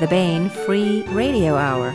the Baen Free Radio Hour.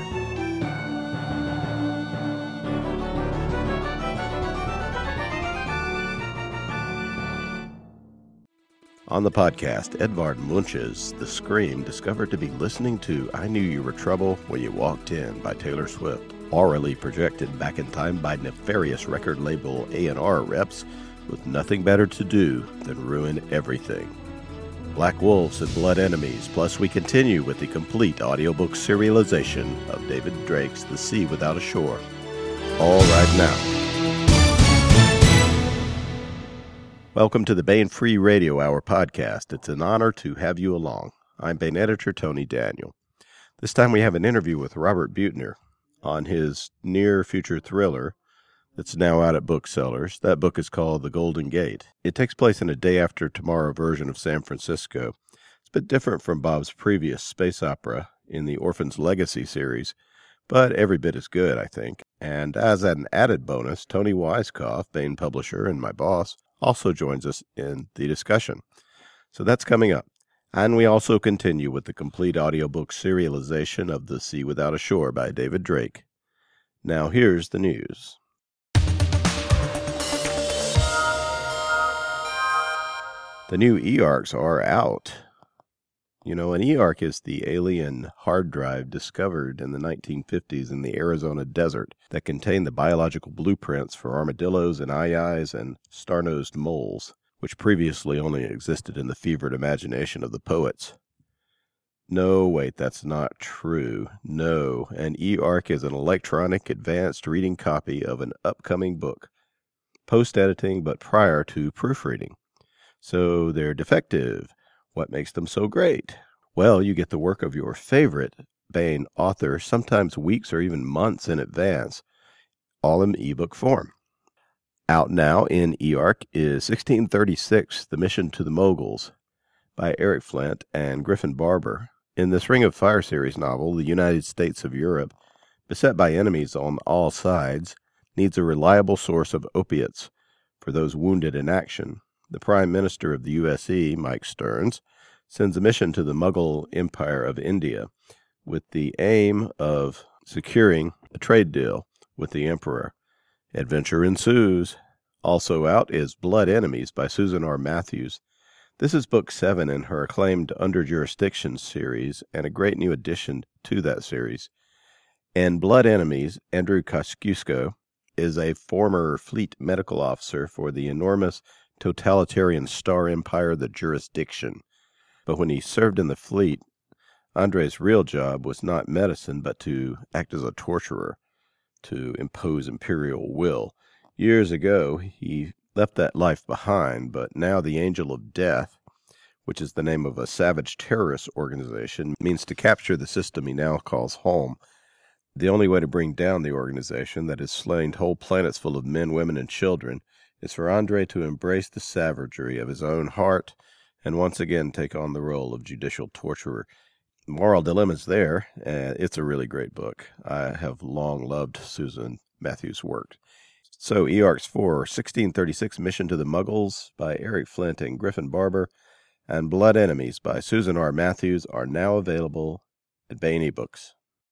On the podcast, Edvard Munch's The Scream discovered to be listening to I Knew You Were Trouble When You Walked In by Taylor Swift, orally projected back in time by nefarious record label A&R reps with nothing better to do than ruin everything. Black Wolves and Blood Enemies, plus we continue with the complete audiobook serialization of David Drake's The Sea Without a Shore. All right now. Welcome to the Baen Free Radio Hour podcast. It's an honor to have you along. I'm Baen editor Tony Daniel. This time we have an interview with Robert Buettner on his near-future thriller that's now out at booksellers. That book is called The Golden Gate. It takes place in a day-after-tomorrow version of San Francisco. It's a bit different from Bob's previous space opera in the Orphan's Legacy series, but every bit as good, I think. And as an added bonus, Tony Weisskopf, Baen publisher and my boss, also joins us in the discussion. So that's coming up. And we also continue with the complete audiobook serialization of The Sea Without a Shore by David Drake. Now here's the news. The new eARCs are out. You know, an eARC is the alien hard drive discovered in the 1950s in the Arizona desert that contained the biological blueprints for armadillos and aye-ayes and star-nosed moles, which previously only existed in the fevered imagination of the poets. No, wait, that's not true. No, an eARC is an electronic advanced reading copy of an upcoming book, post-editing but prior to proofreading. So they're defective. What makes them so great? Well, you get the work of your favorite Baen author, sometimes weeks or even months in advance, all in ebook form. Out now in eARC is 1636, The Mission to the Moguls, by Eric Flint and Griffin Barber. In this Ring of Fire series novel, the United States of Europe, beset by enemies on all sides, needs a reliable source of opiates for those wounded in action. The Prime Minister of the USE, Mike Stearns, sends a mission to the Mughal Empire of India with the aim of securing a trade deal with the Emperor. Adventure ensues. Also out is Blood Enemies by Susan R. Matthews. This is book 7 in her acclaimed Under Jurisdiction series and a great new addition to that series. In Blood Enemies, Andrew Kosciuszko is a former fleet medical officer for the enormous totalitarian star empire, the Jurisdiction. But when he served in the fleet, Andre's real job was not medicine, but to act as a torturer, to impose imperial will. Years ago, he left that life behind, but now the Angel of Death, which is the name of a savage terrorist organization, means to capture the system he now calls home. The only way to bring down the organization that has slain whole planets full of men, women, and children is for Andre to embrace the savagery of his own heart and once again take on the role of judicial torturer. Moral dilemma's there. It's a really great book. I have long loved Susan Matthews' work. So eARCs for 1636 Mission to the Muggles by Eric Flint and Griffin Barber and Blood Enemies by Susan R. Matthews are now available at Baen eBooks.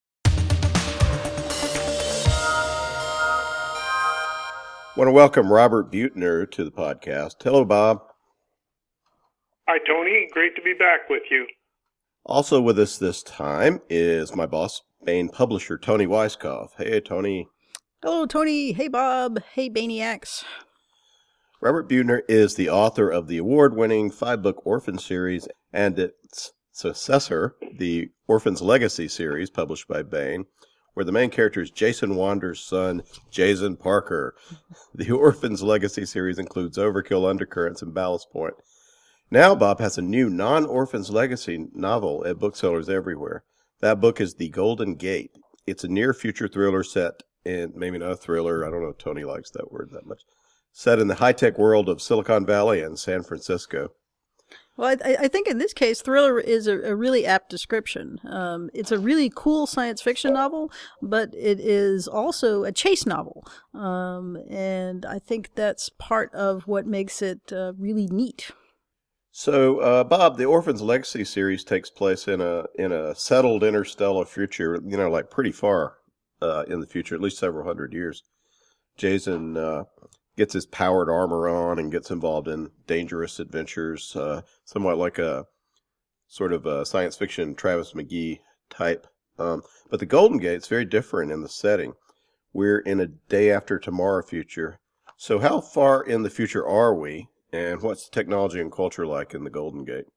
I want to welcome Robert Buettner to the podcast. Hello, Bob. Hi, Tony. Great to be back with you. Also with us this time is my boss, Baen publisher Tony Weisskopf. Hey, Tony. Hello, Tony. Hey, Bob. Hey, Baeniacs. Robert Buettner is the author of the award-winning 5-book Orphan series and its successor, the Orphan's Legacy series, published by Baen, where the main character is Jason Wander's son, Jason Parker. The Orphan's Legacy series includes Overkill, Undercurrents, and Ballast Point. Now Bob has a new non-Orphan's Legacy novel at booksellers everywhere. That book is The Golden Gate. It's a near-future thriller set in, maybe not a thriller, I don't know if Tony likes that word that much, set in the high-tech world of Silicon Valley and San Francisco. Well, I think in this case, thriller is a really apt description. It's a really cool science fiction novel, but it is also a chase novel. And I think that's part of what makes it really neat. So, Bob, the Orphan's Legacy series takes place in a settled interstellar future, like pretty far in the future, at least several hundred years. Jason gets his powered armor on and gets involved in dangerous adventures, somewhat like a sort of a science fiction Travis McGee type. But the Golden Gate's very different in the setting. We're in a day after tomorrow future. So how far in the future are we? And what's technology and culture like in the Golden Gate?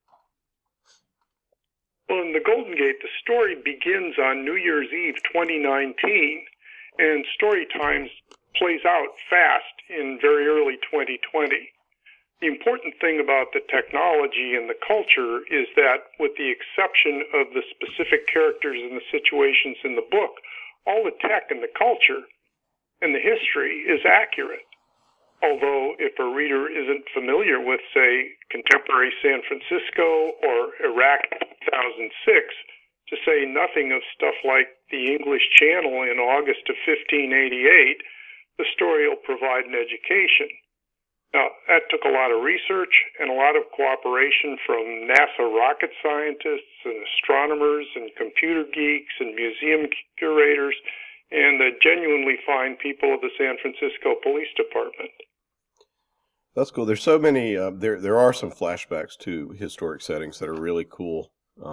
Well, in the Golden Gate, the story begins on New Year's Eve 2019, and story times plays out fast in very early 2020. The important thing about the technology and the culture is that, with the exception of the specific characters and the situations in the book, all the tech and the culture and the history is accurate. Although, if a reader isn't familiar with, say, contemporary San Francisco or Iraq 2006, to say nothing of stuff like the English Channel in August of 1588, the story will provide an education. Now, that took a lot of research and a lot of cooperation from NASA rocket scientists and astronomers and computer geeks and museum curators and the genuinely fine people of the San Francisco Police Department. That's cool. There's so many. There are some flashbacks to historic settings that are really cool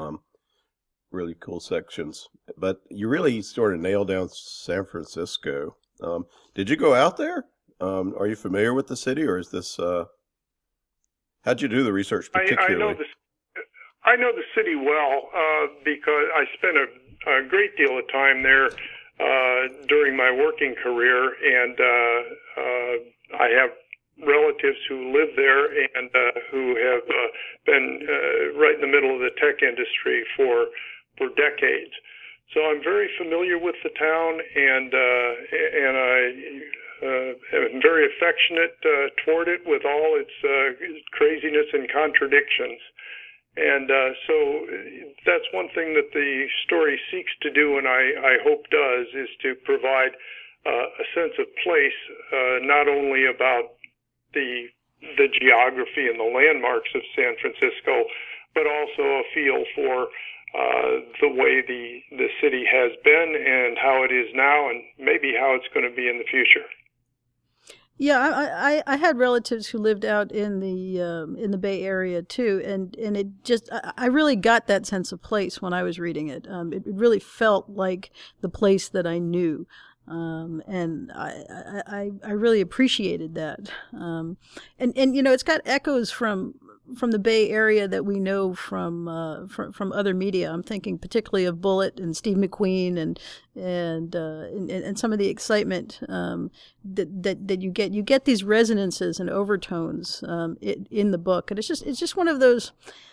sections. But you really sort of nailed down San Francisco. Did you go out there? Are you familiar with the city, or is this? How'd you do the research particularly? I know the city well because I spent a great deal of time there during my working career, and I have relatives who live there and who have been right in the middle of the tech industry for decades. So I'm very familiar with the town, and I am very affectionate toward it with all its craziness and contradictions. And so that's one thing that the story seeks to do, and I hope does, is to provide a sense of place, not only about the geography and the landmarks of San Francisco, but also a feel for the way the city has been and how it is now, and maybe how it's going to be in the future. Yeah, I had relatives who lived out in the Bay Area too, and it just I really got that sense of place when I was reading it. It really felt like the place that I knew. And I really appreciated that. And it's got echoes from the Bay Area that we know from other media. I'm thinking particularly of Bullitt and Steve McQueen and some of the excitement that you get. You get these resonances and overtones in the book, and it's just one of those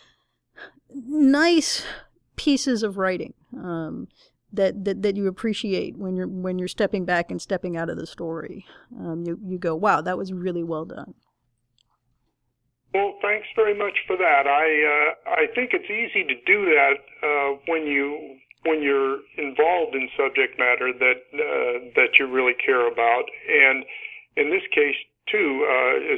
nice pieces of writing. That you appreciate when you're stepping back and stepping out of the story. You go, wow, that was really well done. Well, thanks very much for that. I think it's easy to do that when you're involved in subject matter that you really care about. And in this case, too, as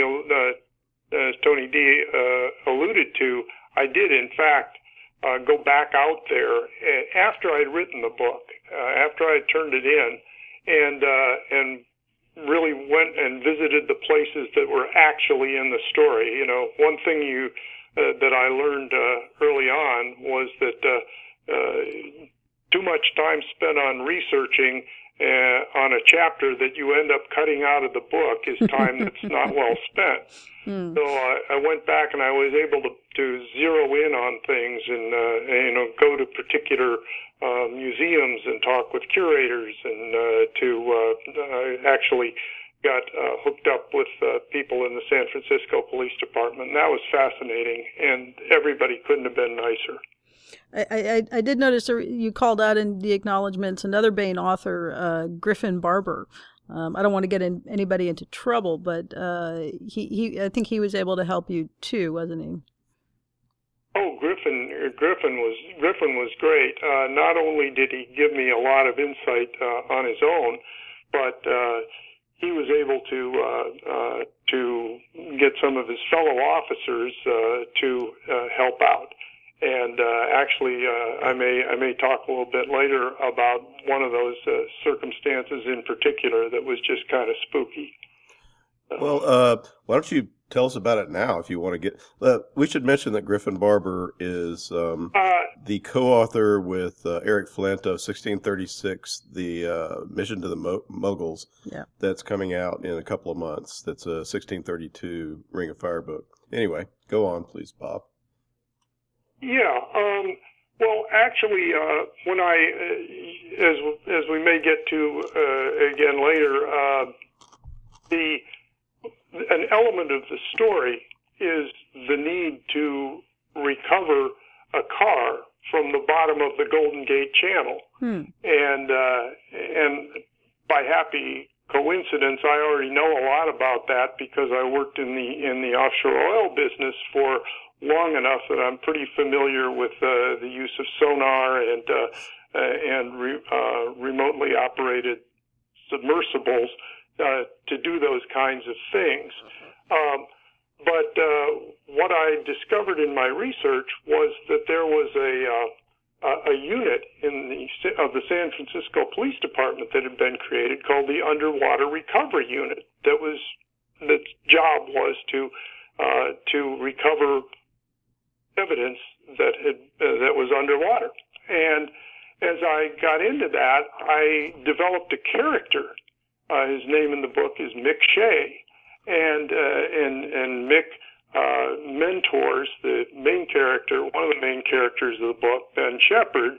Tony D alluded to, I did in fact go back out there after I'd written the book, after I'd turned it in, and really went and visited the places that were actually in the story. One thing that I learned early on was that too much time spent on researching on a chapter that you end up cutting out of the book is time that's not well spent. So I went back and I was able to zero in on things and go to particular museums and talk with curators and actually got hooked up with people in the San Francisco Police Department. And that was fascinating, and everybody couldn't have been nicer. I did notice you called out in the acknowledgments another Baen author, Griffin Barber. I don't want to get anybody into trouble, but I think he was able to help you too, wasn't he? Oh, Griffin was great. Not only did he give me a lot of insight on his own, but he was able to get some of his fellow officers to help out. And actually, I may talk a little bit later about one of those circumstances in particular that was just kind of spooky. Well, why don't you tell us about it now if you want to get... we should mention that Griffin Barber is the co-author with Eric Flint of 1636, The Mission to the Muggles, that's coming out in a couple of months. That's a 1632 Ring of Fire book. Anyway, go on, please, Bob. Yeah. Well, actually, when as we may get to again later, an element of the story is the need to recover a car from the bottom of the Golden Gate Channel, and by happy coincidence, I already know a lot about that because I worked in the offshore oil business for long enough that I'm pretty familiar with the use of sonar and remotely operated submersibles to do those kinds of things. But what I discovered in my research was that there was a unit of the San Francisco Police Department that had been created called the Underwater Recovery Unit. Its job was to recover evidence that was underwater. And as I got into that, I developed a character. His name in the book is Mick Shea, and Mick mentors the main character, one of the main characters of the book, Ben Shepard,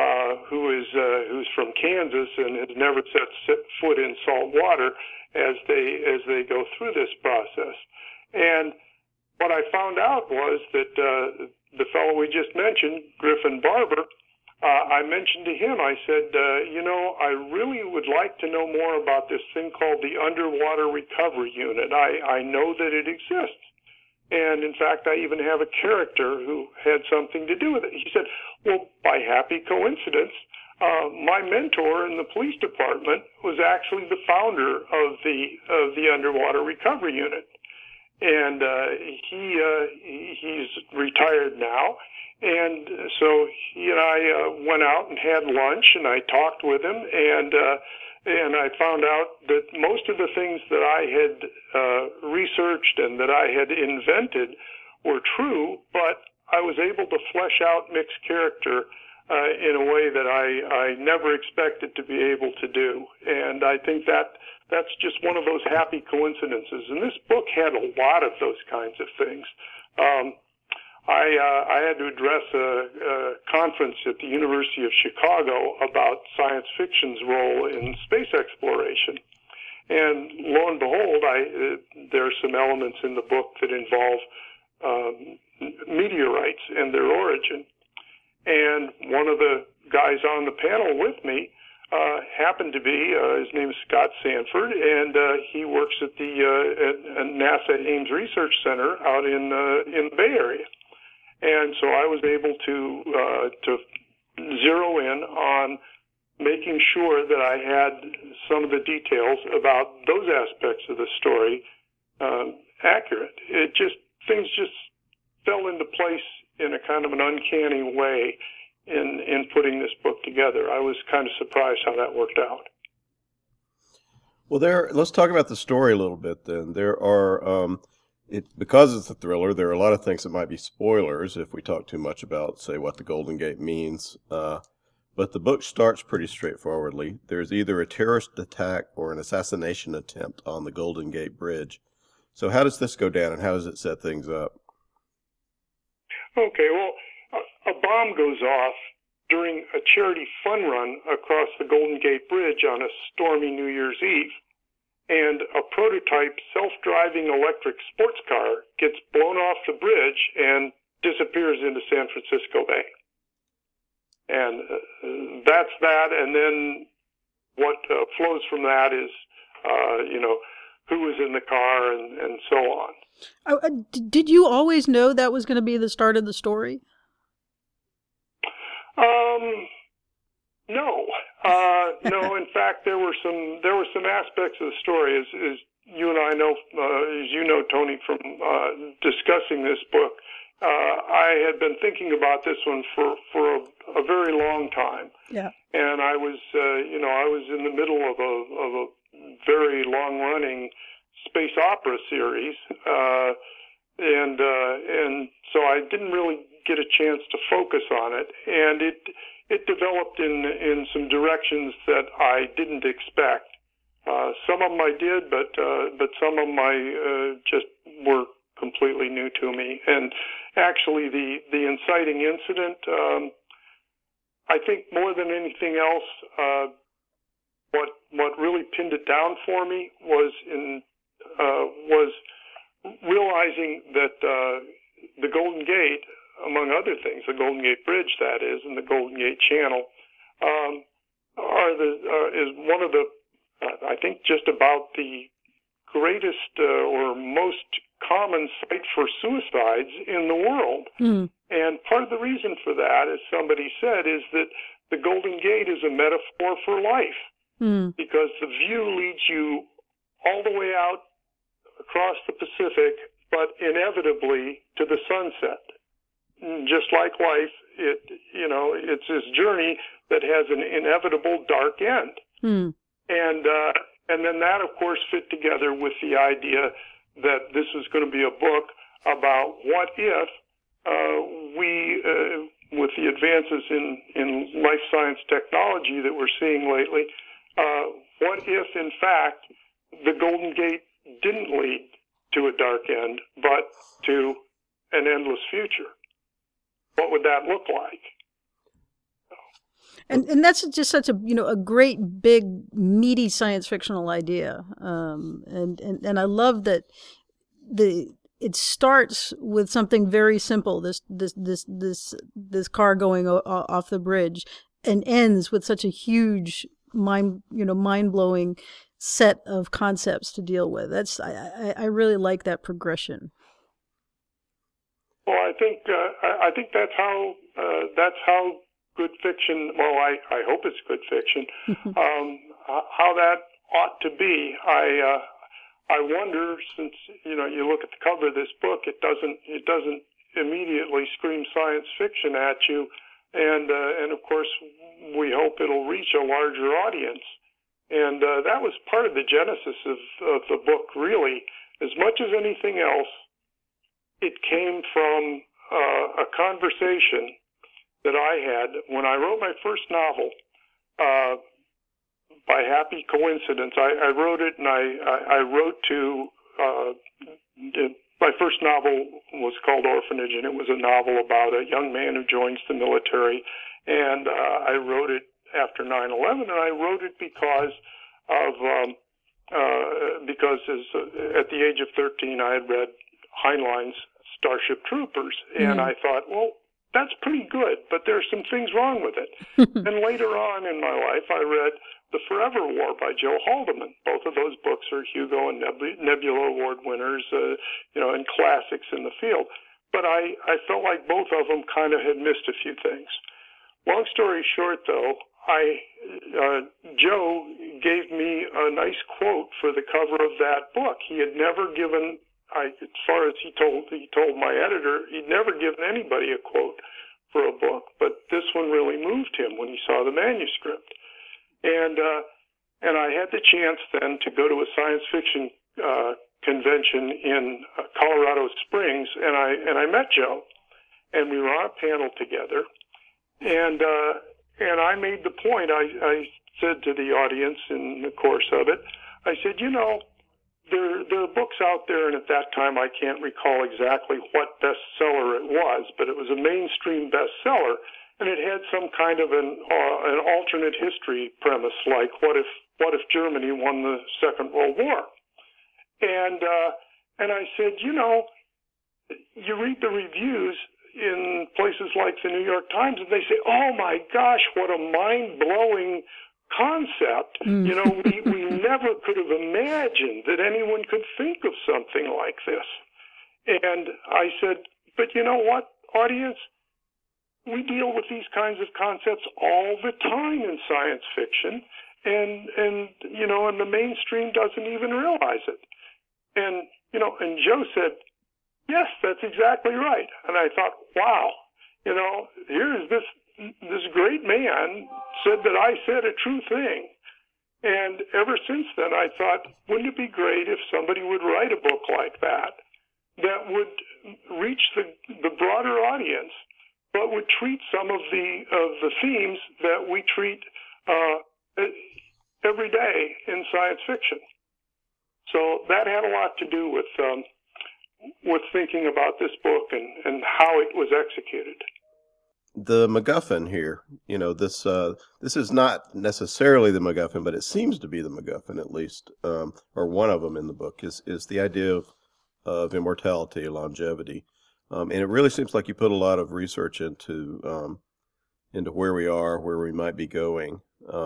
who's from Kansas and has never set foot in salt water as they go through this process. And what I found out was that the fellow we just mentioned, Griffin Barber, I mentioned to him, I said, I really would like to know more about this thing called the Underwater Recovery Unit. I know that it exists. And in fact, I even have a character who had something to do with it. He said, well, by happy coincidence, my mentor in the police department was actually the founder of the Underwater Recovery Unit. And he's retired now. And so he and I went out and had lunch, and I talked with him, and I found out that most of the things that I had researched and that I had invented were true, but I was able to flesh out Mick's character in a way that I never expected to be able to do. And I think that's just one of those happy coincidences. And this book had a lot of those kinds of things. I had to address a conference at the University of Chicago about science fiction's role in space exploration. And lo and behold, there are some elements in the book that involve meteorites and their origin. And one of the guys on the panel with me happened to be, his name is Scott Sanford, and he works at at NASA Ames Research Center out in the Bay Area. And so I was able to zero in on making sure that I had some of the details about those aspects of the story accurate. Things just fell into place in a kind of an uncanny way in putting this book together. I was kind of surprised how that worked out. Well, let's talk about the story a little bit then. There are, because it's a thriller, there are a lot of things that might be spoilers if we talk too much about, say, what the Golden Gate means. But the book starts pretty straightforwardly. There's either a terrorist attack or an assassination attempt on the Golden Gate Bridge. So how does this go down, and how does it set things up? Okay, well, a bomb goes off during a charity fun run across the Golden Gate Bridge on a stormy New Year's Eve, and a prototype self-driving electric sports car gets blown off the bridge and disappears into San Francisco Bay. And that's that, and then what flows from that is, who was in the car and so on. Did you always know that was going to be the start of the story? No. No, in fact, there were some aspects of the story, as you and I know, as you know, Tony, from discussing this book. I had been thinking about this one for a very long time. Yeah. And I was, I was in the middle of a very long-running space opera series, and so I didn't really get a chance to focus on it, and it developed in some directions that I didn't expect. Some of them I did, but some of them I just were completely new to me. And actually, the inciting incident, I think more than anything else, what really pinned it down for me was realizing that the Golden Gate, among other things, the Golden Gate Bridge, that is, and the Golden Gate Channel, is one of the, I think, just about the greatest or most common site for suicides in the world. Mm. And part of the reason for that, as somebody said, is that the Golden Gate is a metaphor for life, because the view leads you all the way out across the Pacific, but inevitably to the sunset. Just like life, it's this journey that has an inevitable dark end. Mm. And then that, of course, fit together with the idea that this was going to be a book about what if we, with the advances in life science technology that we're seeing lately, what if, in fact, the Golden Gate didn't lead to a dark end, but to an endless future? What would that look like? And that's just such a great big meaty science fictional idea, and I love that it starts with something very simple, this car going off the bridge, and ends with such a huge mind-blowing set of concepts to deal with. I really like that progression. Well, I think that's how good fiction. Well, I hope it's good fiction. How that ought to be. I wonder, since you look at the cover of this book, it doesn't immediately scream science fiction at you, and of course we hope it'll reach a larger audience. And that was part of the genesis of the book, really. As much as anything else, it came from a conversation that I had when I wrote my first novel. By happy coincidence, I wrote it, and I wrote to my first novel was called Orphanage, and it was a novel about a young man who joins the military. And I wrote it after 9/11, and I wrote it because at the age of 13 I had read Heinlein's Starship Troopers, and I thought, well, that's pretty good, but there's some things wrong with it. And later on in my life, I read The Forever War by Joe Haldeman. Both of those books are Hugo and Nebula Award winners, and classics in the field. But I felt like both of them kind of had missed a few things. Long story short, though, Joe gave me a nice quote for the cover of that book. He had never given, as far as he told my editor, he'd never given anybody a quote for a book, but this one really moved him when he saw the manuscript. And I had the chance then to go to a science fiction convention in Colorado Springs, and I met Joe, and we were on a panel together, and I made the point. I said to the audience in the course of it, I said, there are books out there, and at that time I can't recall exactly what bestseller it was, but it was a mainstream bestseller, and it had some kind of an alternate history premise, like what if Germany won the Second World War? And I said, you read the reviews in places like the New York Times, and they say, oh my gosh, what a mind-blowing concept. We never could have imagined that anyone could think of something like this. And I said, but you know what, audience? we deal with these kinds of concepts all the time in science fiction, and the mainstream doesn't even realize it. And Joe said, yes, that's exactly right. And I thought, wow, here's this great man said that I said a true thing. And ever since then, I thought, wouldn't it be great if somebody would write a book like that would reach the broader audience, but would treat some of the themes that we treat every day in science fiction. So that had a lot to do with thinking about this book and how it was executed. The MacGuffin here, this is not necessarily the MacGuffin, but it seems to be the MacGuffin at least, or one of them in the book is the idea of immortality, longevity, and it really seems like you put a lot of research into where we are, where we might be going.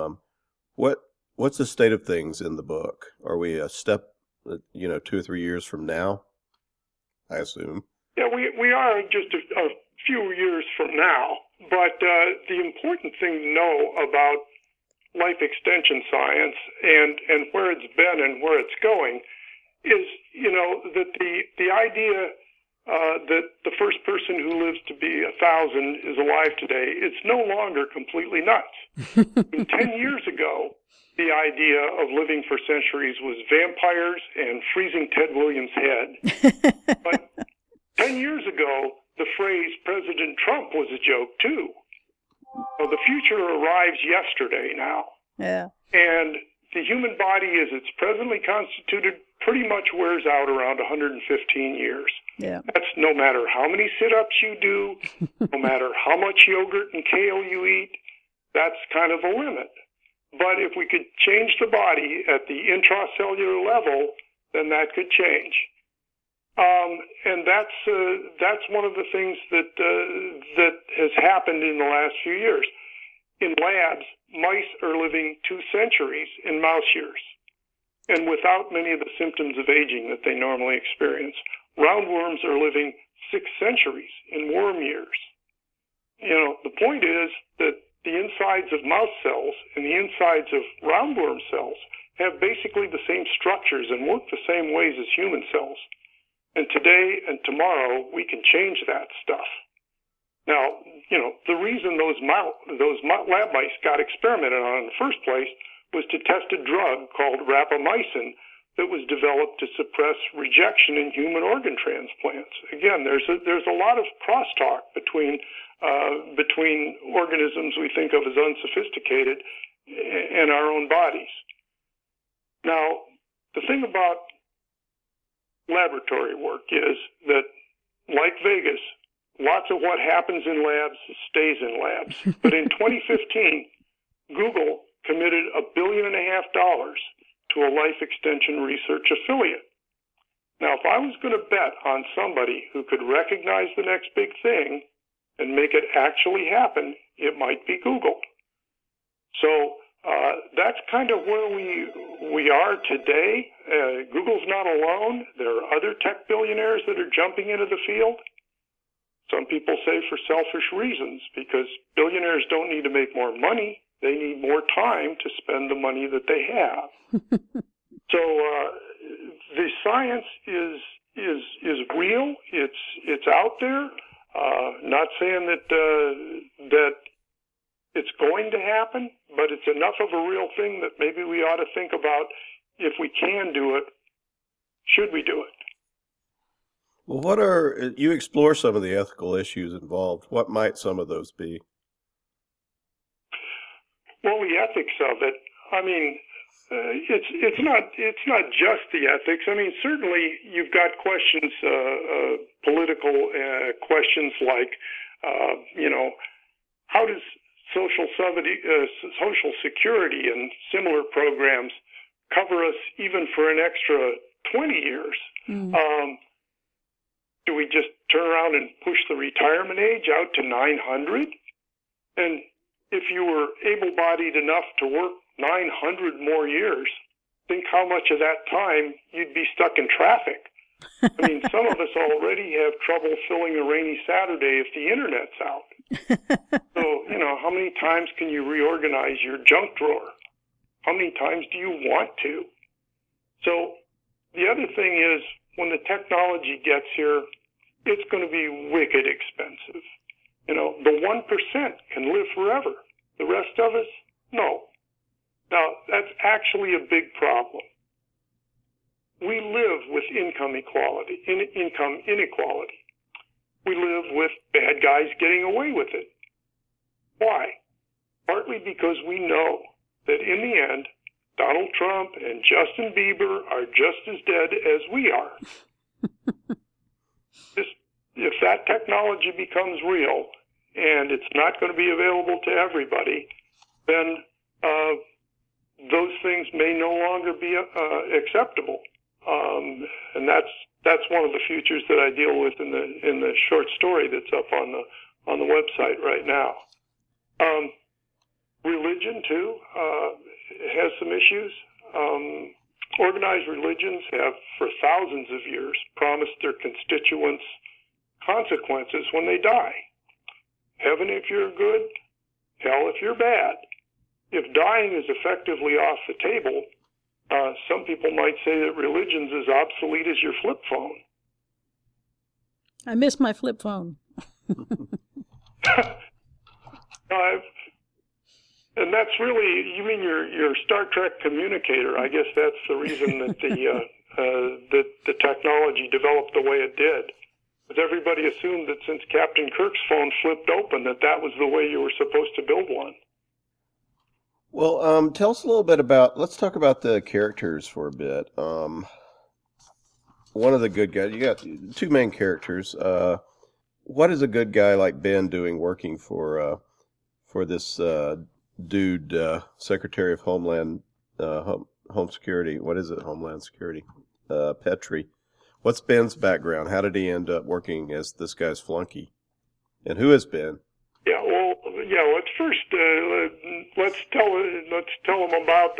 What's the state of things in the book? Are we a step, 2 or 3 years from now? I assume. Yeah, we are just a few years from now. But the important thing to know about life extension science and where it's been and where it's going is, that the idea that the first person who lives to be 1,000 is alive today, it's no longer completely nuts. 10 years ago, the idea of living for centuries was vampires and freezing Ted Williams' head. But 10 years ago, the phrase President Trump was a joke, too. So the future arrives yesterday now. Yeah. And the human body, as it's presently constituted, pretty much wears out around 115 years. Yeah. That's no matter how many sit-ups you do, no matter how much yogurt and kale you eat, that's kind of the limit. But if we could change the body at the intracellular level, then that could change. And that's one of the things that has happened in the last few years. In labs, mice are living 2 centuries in mouse years, and without many of the symptoms of aging that they normally experience. Roundworms are living 6 centuries in worm years. The point is that the insides of mouse cells and the insides of roundworm cells have basically the same structures and work the same ways as human cells. And today and tomorrow, we can change that stuff. Now, the reason those lab mice got experimented on in the first place was to test a drug called rapamycin that was developed to suppress rejection in human organ transplants. Again, there's a lot of crosstalk between organisms we think of as unsophisticated and our own bodies. Now, the thing about laboratory work is that, like Vegas, lots of what happens in labs stays in labs. But in 2015, Google committed $1.5 billion to a life extension research affiliate. Now, if I was going to bet on somebody who could recognize the next big thing and make it actually happen, it might be Google. So that's kind of where we are today. Google's not alone. There are other tech billionaires that are jumping into the field. Some people say for selfish reasons, because billionaires don't need to make more money. They need more time to spend the money that they have. So the science is real. It's out there. Not saying that it's going to happen, but it's enough of a real thing that maybe we ought to think about, if we can do it, should we do it? Well, you explore some of the ethical issues involved. What might some of those be? Well, the ethics of it, I mean, it's not just the ethics. I mean, certainly you've got questions, political questions like, how does Social Security and similar programs cover us even for an extra 20 years? Mm. Do we just turn around and push the retirement age out to 900? And if you were able-bodied enough to work 900 more years, think how much of that time you'd be stuck in traffic I mean, some of us already have trouble filling a rainy Saturday if the internet's out. So, how many times can you reorganize your junk drawer? How many times do you want to? So the other thing is, when the technology gets here, it's going to be wicked expensive. The 1% can live forever. The rest of us, no. Now, that's actually a big problem. We live with income inequality. We live with bad guys getting away with it. Why? Partly because we know that in the end, Donald Trump and Justin Bieber are just as dead as we are. If that technology becomes real and it's not going to be available to everybody, then those things may no longer be acceptable. And that's one of the futures that I deal with in the short story that's up on the website right now. Religion too has some issues. Organized religions have for thousands of years promised their constituents consequences when they die. Heaven if you're good, hell if you're bad. If dying is effectively off the table, some people might say that religion's as obsolete as your flip phone. I miss my flip phone. And that's really, you mean your Star Trek communicator. I guess that's the reason that the technology developed the way it did. Because everybody assumed that since Captain Kirk's phone flipped open, that was the way you were supposed to build one. Well, tell us a little bit let's talk about the characters for a bit. One of the good guys, you got two main characters. What is a good guy like Ben doing working for this dude, Secretary of Homeland Home Security? What is it? Homeland Security. Petrie. What's Ben's background? How did he end up working as this guy's flunky? And who is Ben? Yeah, well, let's first let's tell him about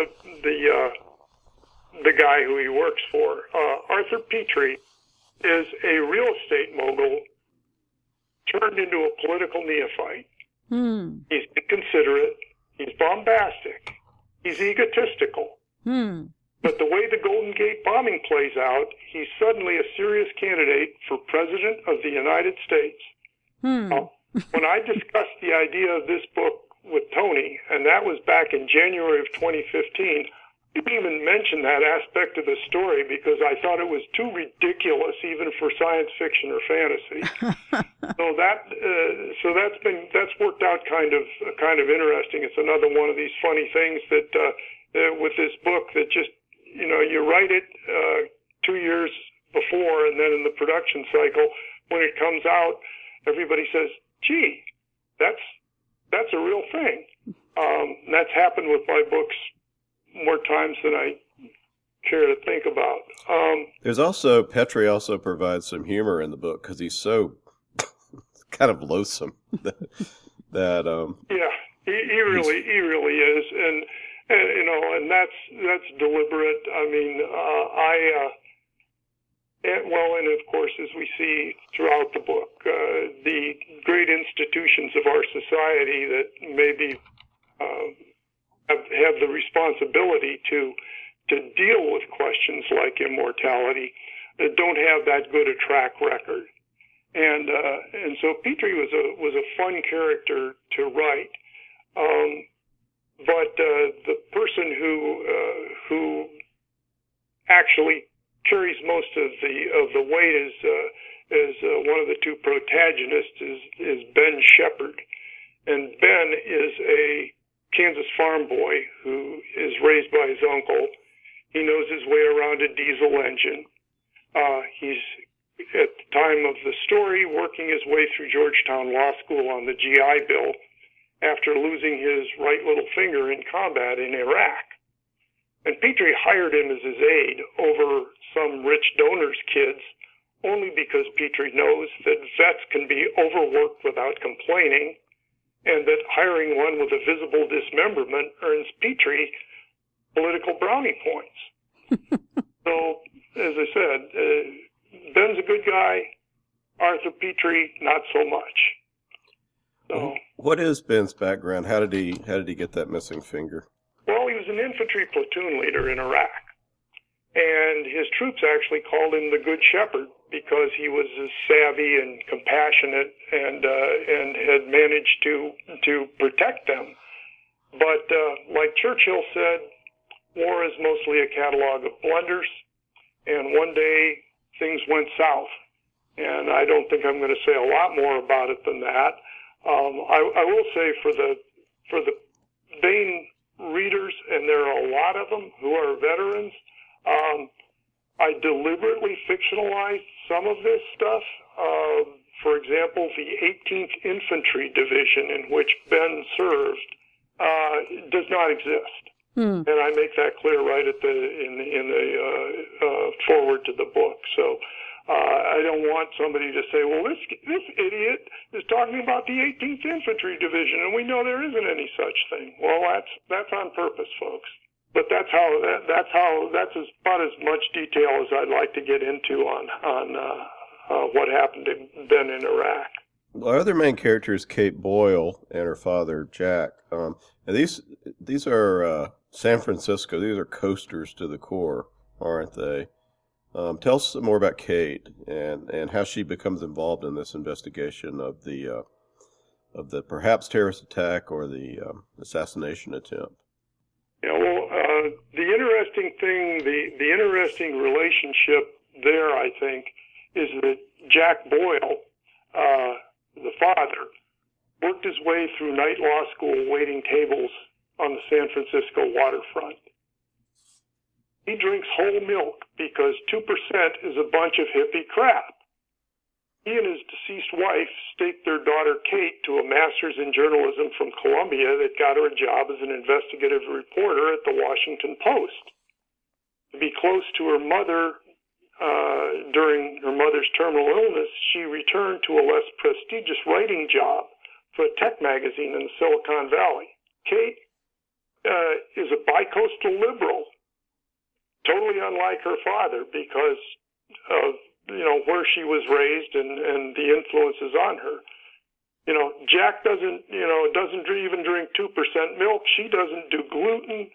the guy who he works for. Arthur Petrie is a real estate mogul turned into a political neophyte. He's inconsiderate. He's bombastic. He's egotistical. But the way the Golden Gate bombing plays out, he's suddenly a serious candidate for President of the United States. When I discussed the idea of this book with Tony, and that was back in January of 2015, I didn't even mention that aspect of the story because I thought it was too ridiculous even for science fiction or fantasy. That's worked out kind of interesting. It's another one of these funny things that with this book that just you write it 2 years before, and then in the production cycle, when it comes out, everybody says, "Gee, that's a real thing." That's happened with my books more times than I care to think about. There's Petrie also provides some humor in the book because he's so kind of loathsome that yeah, he really is, and that's deliberate. I mean, and of course, as we see throughout the book, the great institutions of our society that maybe have the responsibility to deal with questions like immortality that don't have that good a track record, and so Petrie was a fun character to write, but the person who actually carries most of the weight as one of the two protagonists is Ben Shepherd, and Ben is a Kansas farm boy who is raised by his uncle. He knows his way around a diesel engine. He's, at the time of the story, working his way through Georgetown Law School on the GI Bill after losing his right little finger in combat in Iraq. And Petrie hired him as his aide over some rich donor's kids only because Petrie knows that vets can be overworked without complaining, and that hiring one with a visible dismemberment earns Petrie political brownie points. So, as I said, Ben's a good guy. Arthur Petrie, not so much. So, what is Ben's background? How did he get that missing finger? Well, he was an infantry platoon leader in Iraq, and his troops actually called him the Good Shepherd because he was savvy and compassionate and had managed to protect them. But like Churchill said, war is mostly a catalog of blunders, and one day things went south. And I don't think I'm going to say a lot more about it than that. I will say for the Baen readers, and there are a lot of them who are veterans, I deliberately fictionalized some of this stuff. For example, the 18th Infantry Division, in which Ben served, does not exist. And I make that clear right at in the forward to the book. So I don't want somebody to say, well, this idiot is talking about the 18th Infantry Division, and we know there isn't any such thing. Well, that's on purpose, folks. But that's about as much detail as I'd like to get into on what happened to Ben in Iraq. Our other main character is Kate Boyle and her father Jack. And these are San Francisco. These are coasters to the core, aren't they? Tell us more about Kate and how she becomes involved in this investigation of the perhaps terrorist attack or the assassination attempt. Yeah, well, the interesting thing, the interesting relationship there, I think, is that Jack Boyle, the father, worked his way through night law school waiting tables on the San Francisco waterfront. He drinks whole milk because 2% is a bunch of hippie crap. He and his deceased wife staked their daughter Kate to a master's in journalism from Columbia that got her a job as an investigative reporter at the Washington Post. To be close to her mother during her mother's terminal illness, she returned to a less prestigious writing job for a tech magazine in the Silicon Valley. Kate is a bicoastal liberal, totally unlike her father because of where she was raised and the influences on her. Jack doesn't even drink 2% milk. She doesn't do gluten.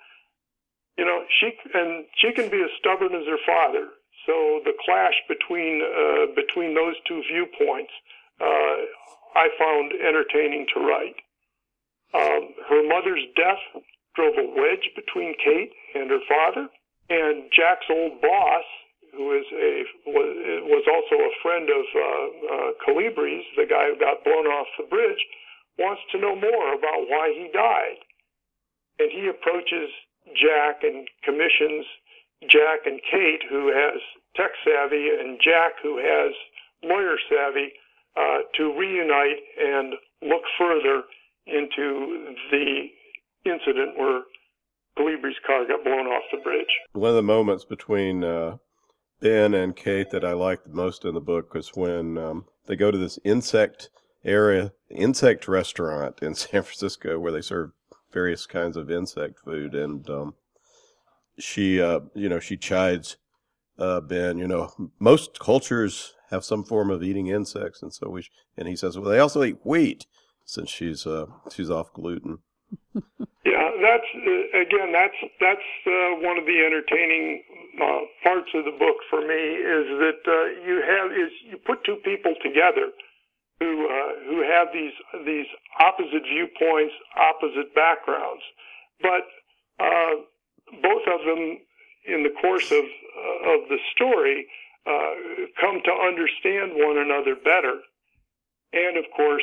She can be as stubborn as her father. So the clash between those two viewpoints, I found entertaining to write. Her mother's death drove a wedge between Kate and her father, and Jack's old boss, who was also a friend of Colibris, the guy who got blown off the bridge, wants to know more about why he died. And he approaches Jack and commissions Jack and Kate, who has tech savvy, and Jack, who has lawyer savvy, to reunite and look further into the incident where Colibris' car got blown off the bridge. One of the moments between Ben and Kate that I liked the most in the book was when they go to this insect restaurant in San Francisco where they serve various kinds of insect food, and she chides Ben. Most cultures have some form of eating insects, and so and he says, well, they also eat wheat since she's off gluten. Yeah, that's one of the entertaining parts of the book for me is that you put two people together who have these opposite viewpoints, opposite backgrounds, but both of them in the course of the story come to understand one another better. And of course,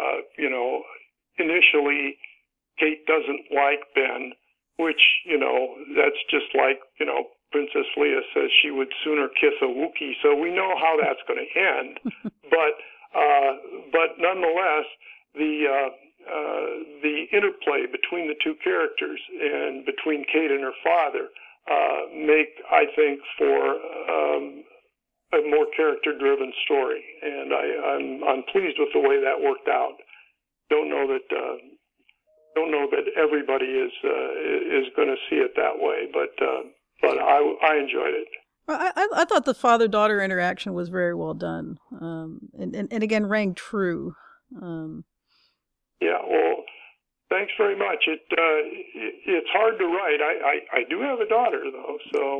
initially Kate doesn't like Ben, which, that's just like, Princess Leia says she would sooner kiss a Wookiee, so we know how that's going to end. But nonetheless, the interplay between the two characters and between Kate and her father make, I think, for a more character-driven story, and I'm pleased with the way that worked out. Don't know that everybody is going to see it that way, but I enjoyed it. I thought the father-daughter interaction was very well done, and again rang true. Yeah, well, thanks very much. It's hard to write. I do have a daughter though, so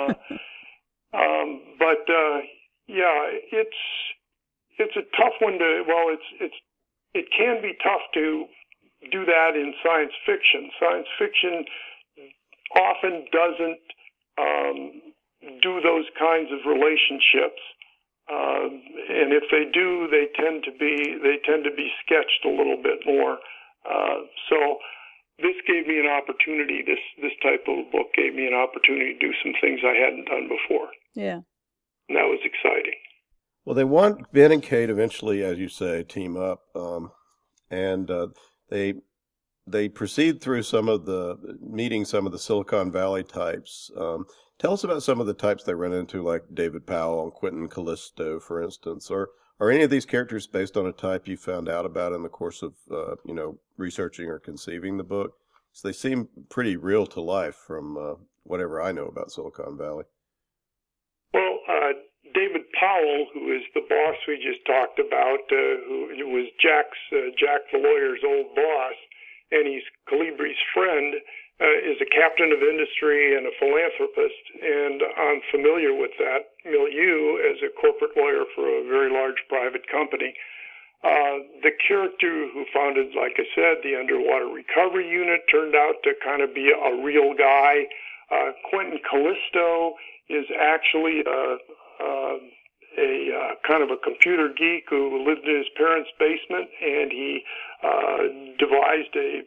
but yeah, it's a tough one to. Well, it can be tough to do that in science fiction. Science fiction often doesn't do those kinds of relationships, and if they do, they tend to be sketched a little bit more. So this gave me an opportunity. This type of book gave me an opportunity to do some things I hadn't done before. Yeah, and that was exciting. Well, they want Ben and Kate eventually, as you say, team up, and they proceed through some of the Silicon Valley types. Tell us about some of the types they run into, like David Powell and Quentin Callisto, for instance. Or are any of these characters based on a type you found out about in the course of researching or conceiving the book? So they seem pretty real to life from whatever I know about Silicon Valley. Well, David Powell, who is the boss we just talked about, who was Jack the lawyer's old boss, and he's Calibri's friend, is a captain of industry and a philanthropist, and I'm familiar with that milieu as a corporate lawyer for a very large private company. The character who founded, like I said, the Underwater Recovery Unit turned out to kind of be a real guy. Quentin Callisto is actually a kind of a computer geek who lived in his parents' basement, and he devised a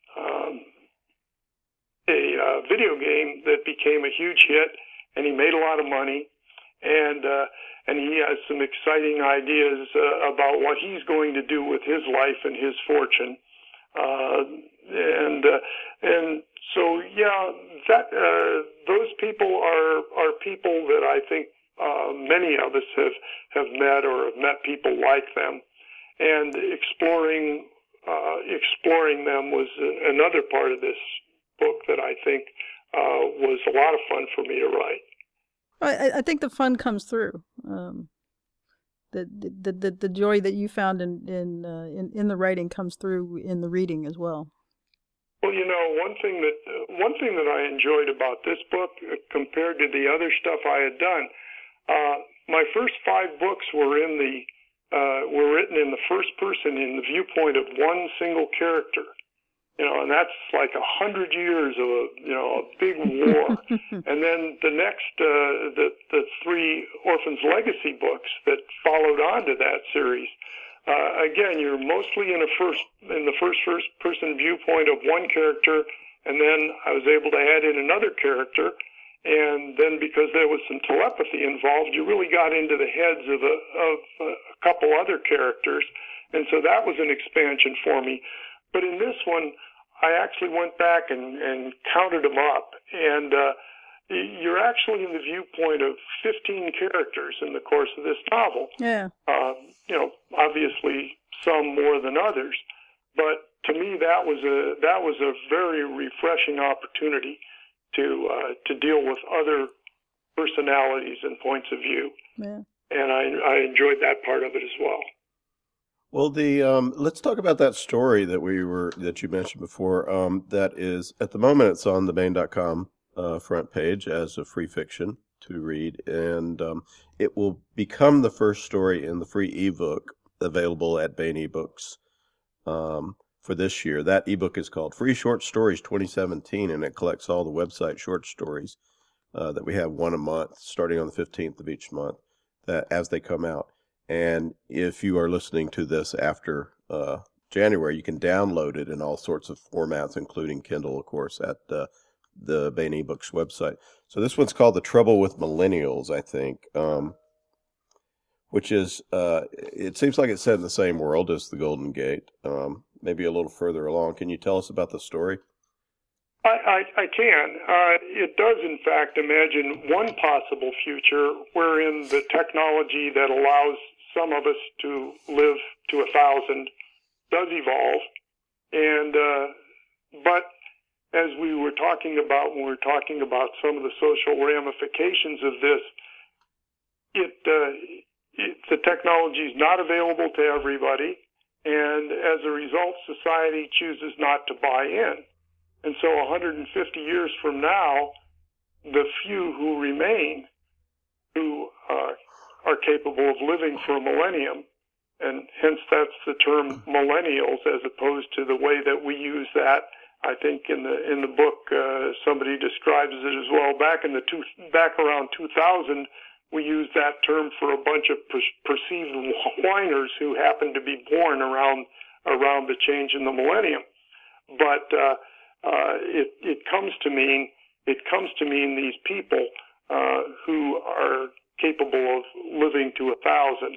video game that became a huge hit, and he made a lot of money, and he has some exciting ideas about what he's going to do with his life and his fortune, and so yeah, that those people are people that I think many of us have met or have met people like them, and exploring them was another part of this book that I think was a lot of fun for me to write. I think the fun comes through. The joy that you found in the writing comes through in the reading as well. Well, one thing that I enjoyed about this book compared to the other stuff I had done, my first 5 books were written in the first person, in the viewpoint of one single character. And that's like 100 years of a big war. And then the next, the 3 Orphan's Legacy books that followed on to that series, again, you're mostly in the first person viewpoint of one character, and then I was able to add in another character, and then because there was some telepathy involved, you really got into the heads of a couple other characters, and so that was an expansion for me. But in this one, I actually went back and counted them up, and you're actually in the viewpoint of 15 characters in the course of this novel. Yeah. Obviously some more than others, but to me that was a very refreshing opportunity to deal with other personalities and points of view. Yeah. And I enjoyed that part of it as well. Well, let's talk about that story that you mentioned before. That is, at the moment, it's on the Baen.com front page as a free fiction to read, and it will become the first story in the free ebook available at Baen eBooks for this year. That ebook is called Free Short Stories 2017, and it collects all the website short stories that we have, one a month, starting on the 15th of each month, that as they come out. And if you are listening to this after January, you can download it in all sorts of formats, including Kindle, of course, at the Baen eBooks website. So this one's called The Trouble with Millennials, I think, which is, it seems like it's set in the same world as The Golden Gate, maybe a little further along. Can you tell us about the story? I can. It does, in fact, imagine one possible future wherein the technology that allows some of us to live to 1,000 does evolve, and but as we were talking about when we were talking about some of the social ramifications of this, the technology is not available to everybody, and as a result, society chooses not to buy in. And so 150 years from now, the few who remain, who are capable of living for a millennium, and hence that's the term millennials as opposed to the way that we use that. I think in the book somebody describes it as well. Back around 2000, we used that term for a bunch of perceived whiners who happened to be born around the change in the millennium. But it comes to mean these people who are capable of living to 1,000,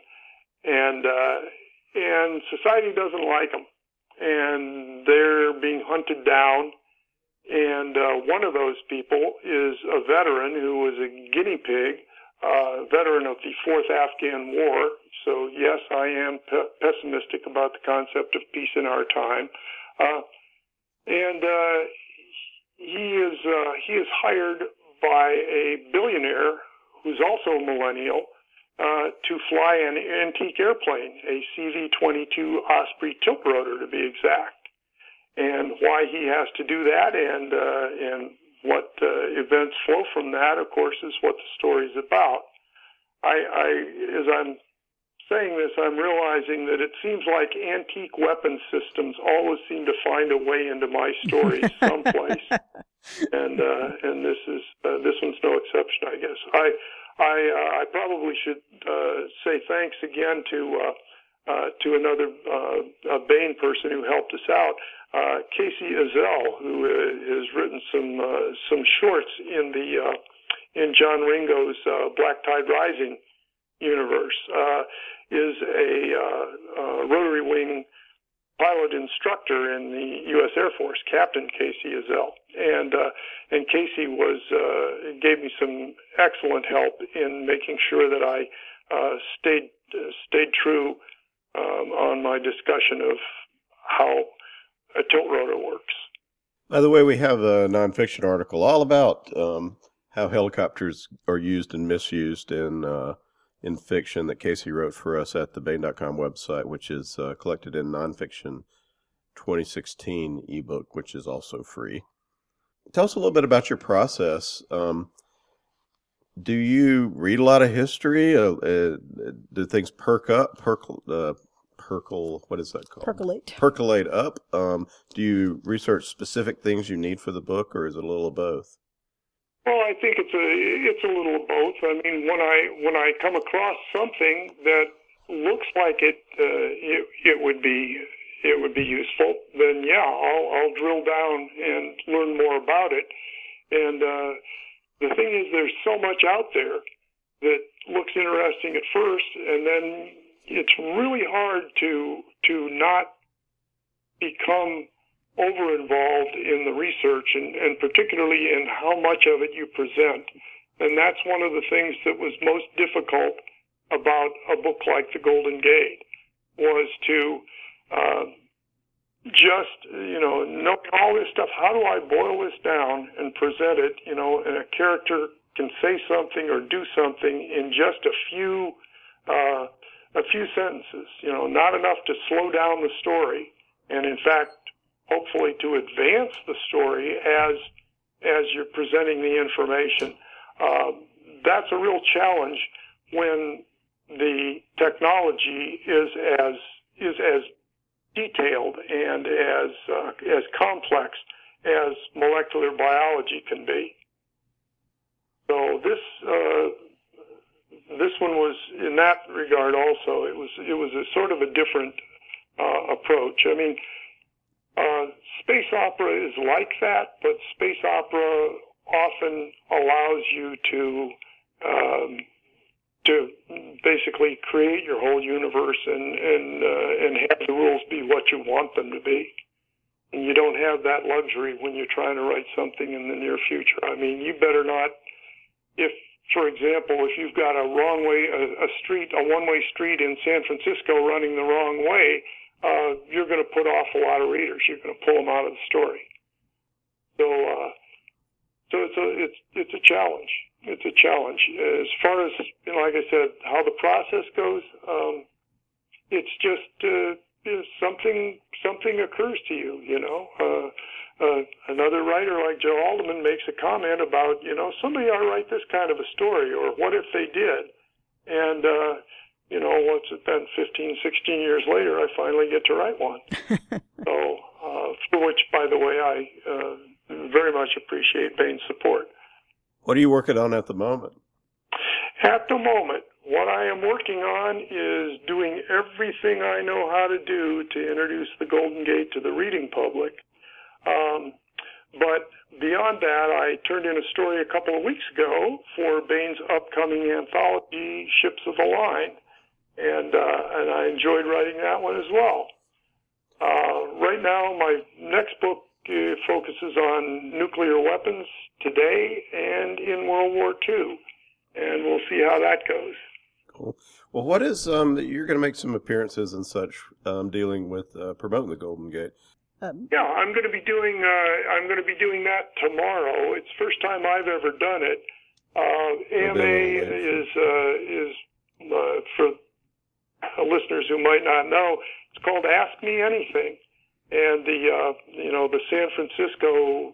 and society doesn't like them, and they're being hunted down. And one of those people is a veteran who was a guinea pig, veteran of the Fourth Afghan War. So yes, I am pessimistic about the concept of peace in our time. And he is hired by a billionaire who's also a millennial to fly an antique airplane, a CV-22 Osprey tiltrotor to be exact. And why he has to do that and what events flow from that, of course, is what the story is about. As I'm saying this, I'm realizing that it seems like antique weapon systems always seem to find a way into my stories someplace, and this one's no exception, I guess. I probably should say thanks again to another Baen person who helped us out, Casey Ezzell, who has written some shorts in John Ringo's Black Tide Rising universe. Is a rotary wing pilot instructor in the U.S. Air Force, Captain Casey Ezzell, and Casey gave me some excellent help in making sure that I stayed true on my discussion of how a tilt rotor works. By the way, we have a nonfiction article all about how helicopters are used and misused in fiction that Casey wrote for us at the Baen.com website, which is collected in Nonfiction 2016 ebook, which is also free. Tell us a little bit about your process. Do you read a lot of history? Do things what is that called? Percolate up. Do you research specific things you need for the book, or is it a little of both? Well, I think it's a little of both. I mean, when I come across something that looks like it would be useful, then yeah, I'll drill down and learn more about it. And the thing is, there's so much out there that looks interesting at first, and then it's really hard to not become over-involved in the research and particularly in how much of it you present. And that's one of the things that was most difficult about a book like The Golden Gate, was to knowing all this stuff, how do I boil this down and present it, and a character can say something or do something in just a few sentences, not enough to slow down the story, and in fact, hopefully to advance the story as you're presenting the information. That's a real challenge when the technology is as detailed and as complex as molecular biology can be. So this one was, in that regard also, it was a sort of a different approach. I mean, space opera is like that, but space opera often allows you to basically create your whole universe and have the rules be what you want them to be. And you don't have that luxury when you're trying to write something in the near future. I mean, you better not, for example, if you've got a one-way street in San Francisco running the wrong way, you're going to put off a lot of readers. You're going to pull them out of the story. So it's a challenge. It's a challenge. As far as, like I said, how the process goes, it's just something occurs to you. Another writer like Joe Haldeman makes a comment about, somebody ought to write this kind of a story, or what if they did? And what's it been, 15, 16 years later, I finally get to write one. So, for which, by the way, I very much appreciate Baen's support. What are you working on at the moment? At the moment, what I am working on is doing everything I know how to do to introduce the Golden Gate to the reading public. But beyond that, I turned in a story a couple of weeks ago for Baen's upcoming anthology, Ships of the Line, and I enjoyed writing that one as well. Right now, my next book focuses on nuclear weapons today and in World War II, and we'll see how that goes. Cool. Well, what is you're going to make some appearances and such dealing with promoting the Golden Gate? Yeah, I'm going to be doing that tomorrow. It's the first time I've ever done it. AMA is for listeners who might not know, it's called Ask Me Anything, and the San Francisco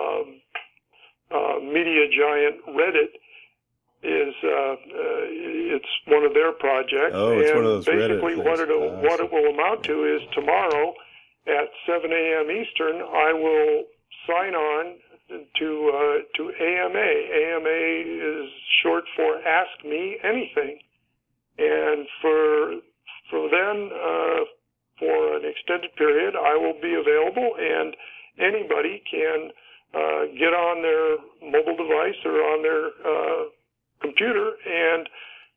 media giant Reddit is it's one of their projects. Oh, it's and one of those basically Reddit what it will amount to is tomorrow at 7 a.m. Eastern, I will sign on to AMA. AMA is short for Ask Me Anything, and for then, for an extended period, I will be available, and anybody can get on their mobile device or on their computer and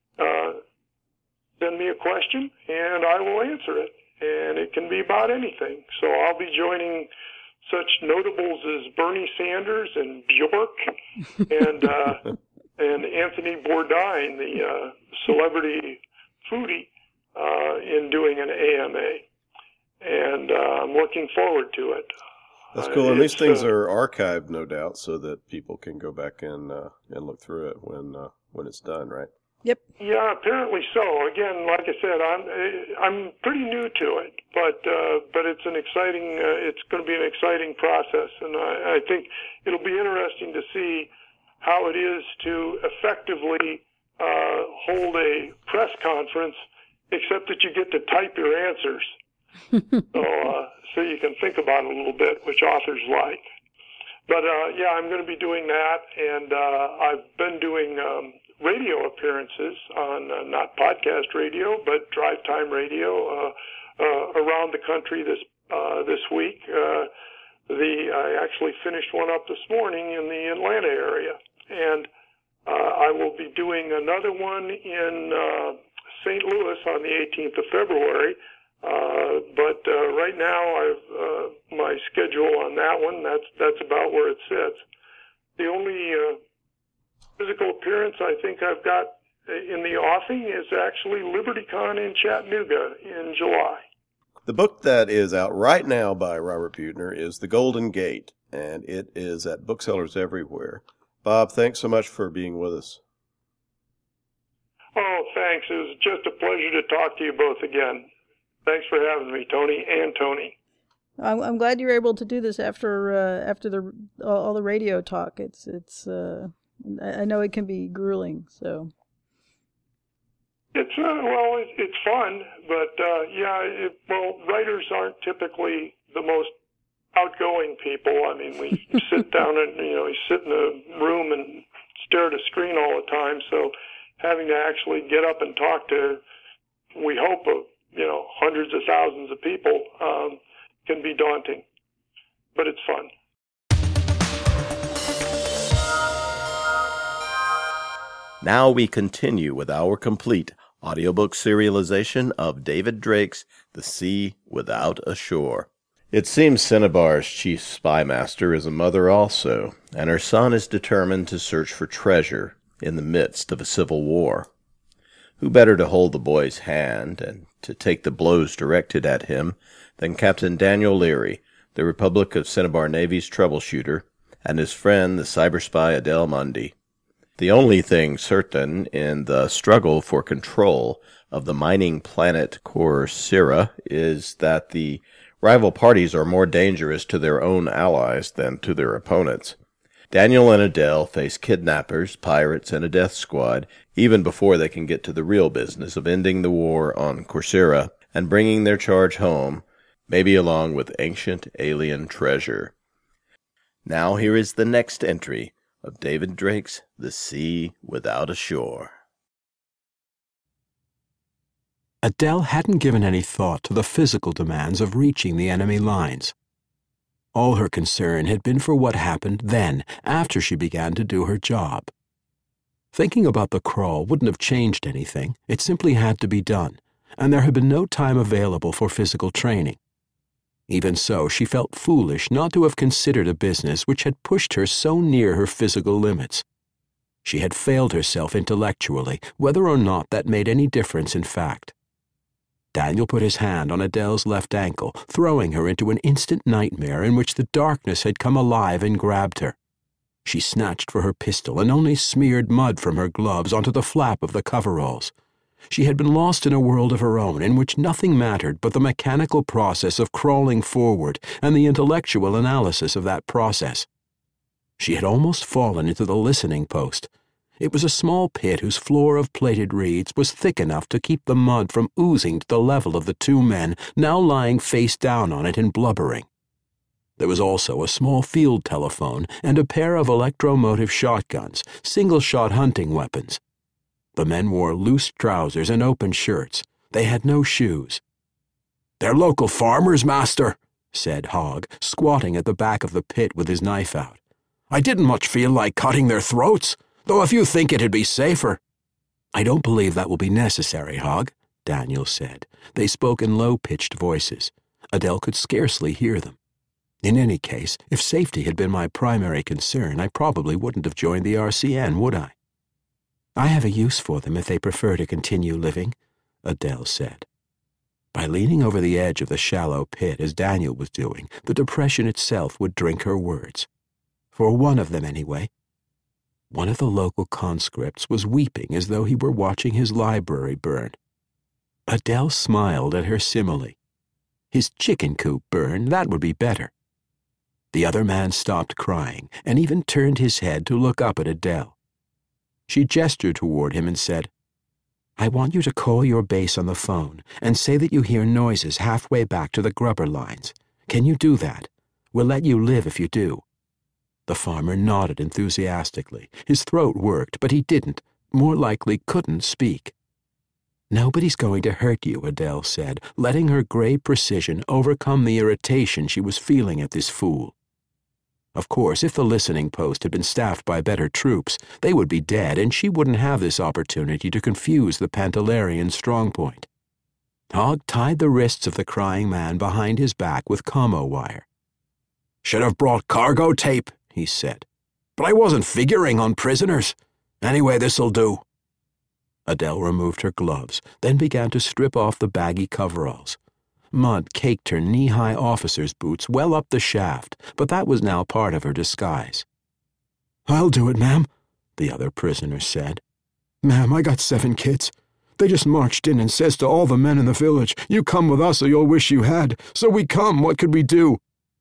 send me a question, and I will answer it. And it can be about anything. So I'll be joining such notables as Bernie Sanders and Bjork and Anthony Bourdain, the celebrity foodie, in doing an AMA. And I'm looking forward to it. That's cool. And these things are archived, no doubt, so that people can go back and look through it when it's done, right? Yep. Yeah, apparently so. Again, like I said, I'm pretty new to it, but it's an exciting. It's going to be an exciting process, and I think it'll be interesting to see how it is to effectively hold a press conference, except that you get to type your answers, so you can think about it a little bit, which authors like. But yeah, I'm going to be doing that, and I've been doing radio appearances on not podcast radio, but drive time radio around the country this week. I actually finished one up this morning in the Atlanta area, and I will be doing another one in St. Louis on the 18th of February. But right now, I've my schedule on that one. That's about where it sits. The only physical appearance I think I've got in the offing is actually LibertyCon in Chattanooga in July. The book that is out right now by Robert Buettner is The Golden Gate, and it is at booksellers everywhere. Bob, thanks so much for being with us. Oh, thanks. It was just a pleasure to talk to you both again. Thanks for having me, Tony and Tony. I'm glad you were able to do this after all the radio talk. It's I know it can be grueling, so. It's it's fun, but writers aren't typically the most outgoing people. I mean, we sit down and you sit in a room and stare at a screen all the time. So having to actually get up and talk to, we hope, hundreds of thousands of people can be daunting, but it's fun. Now we continue with our complete audiobook serialization of David Drake's The Sea Without a Shore. It seems Cinnabar's chief spy master is a mother also, and her son is determined to search for treasure in the midst of a civil war. Who better to hold the boy's hand and to take the blows directed at him than Captain Daniel Leary, the Republic of Cinnabar Navy's troubleshooter, and his friend, the cyber spy Adele Mundy. The only thing certain in the struggle for control of the mining planet Corsaira is that the rival parties are more dangerous to their own allies than to their opponents. Daniel and Adele face kidnappers, pirates, and a death squad even before they can get to the real business of ending the war on Corsaira and bringing their charge home, maybe along with ancient alien treasure. Now here is the next entry of David Drake's The Sea Without a Shore. Adele hadn't given any thought to the physical demands of reaching the enemy lines. All her concern had been for what happened then, after she began to do her job. Thinking about the crawl wouldn't have changed anything. It simply had to be done, and there had been no time available for physical training. Even so, she felt foolish not to have considered a business which had pushed her so near her physical limits. She had failed herself intellectually, whether or not that made any difference in fact. Daniel put his hand on Adele's left ankle, throwing her into an instant nightmare in which the darkness had come alive and grabbed her. She snatched for her pistol and only smeared mud from her gloves onto the flap of the coveralls. She had been lost in a world of her own in which nothing mattered but the mechanical process of crawling forward and the intellectual analysis of that process. She had almost fallen into the listening post. It was a small pit whose floor of plaited reeds was thick enough to keep the mud from oozing to the level of the two men now lying face down on it and blubbering. There was also a small field telephone and a pair of electromotive shotguns, single-shot hunting weapons. The men wore loose trousers and open shirts. They had no shoes. "They're local farmers, master," said Hogg, squatting at the back of the pit with his knife out. "I didn't much feel like cutting their throats, though if you think it'd be safer—" "I don't believe that will be necessary, Hogg," Daniel said. They spoke in low-pitched voices. Adele could scarcely hear them. "In any case, if safety had been my primary concern, I probably wouldn't have joined the RCN, would I?" "I have a use for them if they prefer to continue living," Adele said. By leaning over the edge of the shallow pit as Daniel was doing, the depression itself would drink her words. For one of them, anyway. One of the local conscripts was weeping as though he were watching his library burn. Adele smiled at her simile. His chicken coop burn, that would be better. The other man stopped crying and even turned his head to look up at Adele. She gestured toward him and said, "I want you to call your base on the phone and say that you hear noises halfway back to the grubber lines. Can you do that? We'll let you live if you do." The farmer nodded enthusiastically. His throat worked, but he didn't, more likely couldn't speak. "Nobody's going to hurt you," Adele said, letting her gray precision overcome the irritation she was feeling at this fool. Of course, if the listening post had been staffed by better troops, they would be dead, and she wouldn't have this opportunity to confuse the Pantalarian strongpoint. Hogg tied the wrists of the crying man behind his back with commo wire. "Should have brought cargo tape," he said. "But I wasn't figuring on prisoners. Anyway, this'll do." Adele removed her gloves, then began to strip off the baggy coveralls. Mud caked her knee-high officer's boots well up the shaft, but that was now part of her disguise. "I'll do it, ma'am," the other prisoner said. "Ma'am, I got 7 kids. They just marched in and says to all the men in the village, 'You come with us or you'll wish you had.' So we come. What could we do?"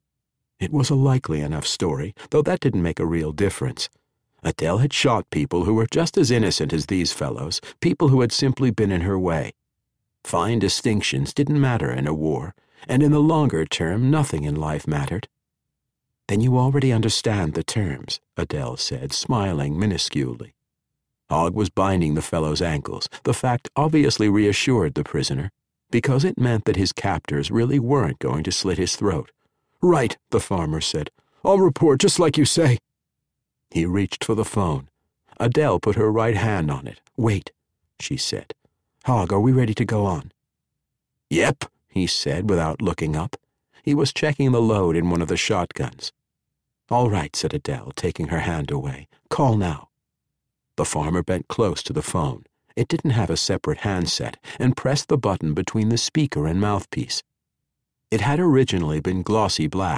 It was a likely enough story, though that didn't make a real difference. Adele had shot people who were just as innocent as these fellows, people who had simply been in her way. Fine distinctions didn't matter in a war, and in the longer term nothing in life mattered. "Then you already understand the terms," Adele said, smiling minusculely. Hogg was binding the fellow's ankles. The fact obviously reassured the prisoner, because it meant that his captors really weren't going to slit his throat. "Right," the farmer said. "I'll report just like you say." He reached for the phone. Adele put her right hand on it. "Wait," she said. "Hogg, are we ready to go on?" "Yep," he said without looking up. He was checking the load in one of the shotguns. "All right," said Adele, taking her hand away. "Call now." The farmer bent close to the phone. It didn't have a separate handset, and pressed the button between the speaker and mouthpiece. It had originally been glossy black,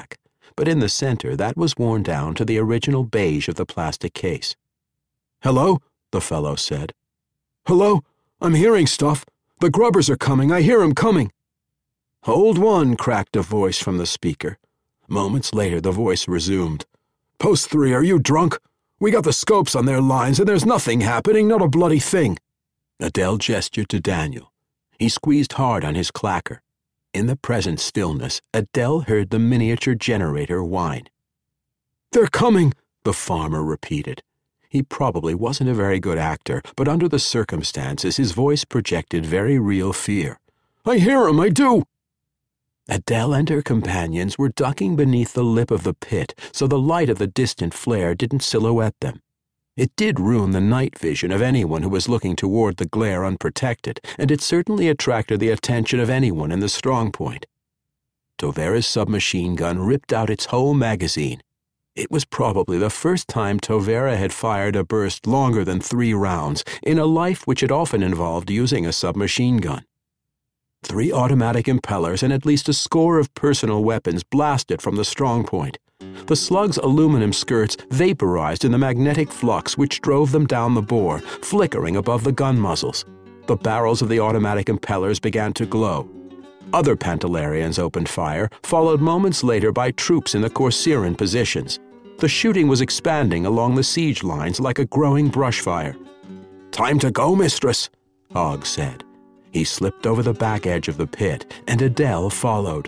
but in the center that was worn down to the original beige of the plastic case. "Hello?" the fellow said. "Hello? I'm hearing stuff. The grubbers are coming. I hear 'em coming." "Hold one," cracked a voice from the speaker. Moments later, the voice resumed. "Post 3, are you drunk? We got the scopes on their lines, and there's nothing happening, not a bloody thing." Adele gestured to Daniel. He squeezed hard on his clacker. In the present stillness, Adele heard the miniature generator whine. "They're coming," the farmer repeated. He probably wasn't a very good actor, but under the circumstances, his voice projected very real fear. "I hear 'em, I do." Adele and her companions were ducking beneath the lip of the pit, so the light of the distant flare didn't silhouette them. It did ruin the night vision of anyone who was looking toward the glare unprotected, and it certainly attracted the attention of anyone in the strong point. Tovera's submachine gun ripped out its whole magazine. It was probably the first time Tovera had fired a burst longer than 3 rounds in a life which had often involved using a submachine gun. 3 automatic impellers and at least a score of personal weapons blasted from the strong point. The slug's aluminum skirts vaporized in the magnetic flux which drove them down the bore, flickering above the gun muzzles. The barrels of the automatic impellers began to glow. Other Pantalarians opened fire, followed moments later by troops in the Corsiran positions. The shooting was expanding along the siege lines like a growing brush fire. "Time to go, mistress," Hogg said. He slipped over the back edge of the pit, and Adele followed.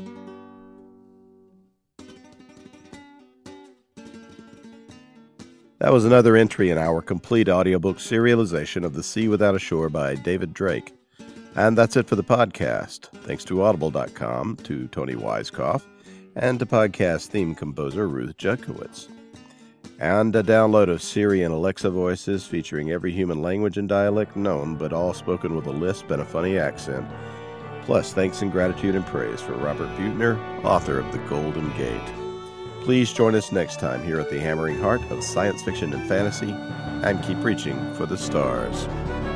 That was another entry in our complete audiobook serialization of The Sea Without a Shore by David Drake. And that's it for the podcast. Thanks to Audible.com, to Tony Weiskopf, and to podcast theme composer Ruth Judkowitz. And a download of Siri and Alexa voices featuring every human language and dialect known, but all spoken with a lisp and a funny accent. Plus, thanks and gratitude and praise for Robert Buettner, author of The Golden Gate. Please join us next time here at the hammering heart of science fiction and fantasy, and keep reaching for the stars.